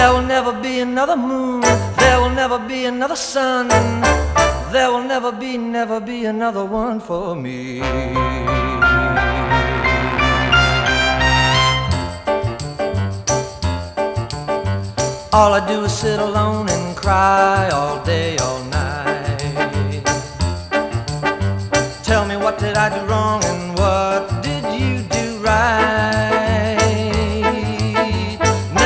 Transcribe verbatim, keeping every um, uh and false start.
There will never be another moon, there will never be another sun, there will never be, never be another one for me. All I do is sit alone and cry all day, all night. Tell me, what did I do wrong?